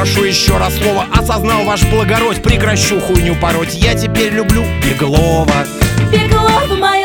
Прошу еще раз слово, осознал ваш благородь. Прекращу хуйню пороть, я теперь люблю Беглова. Беглова моя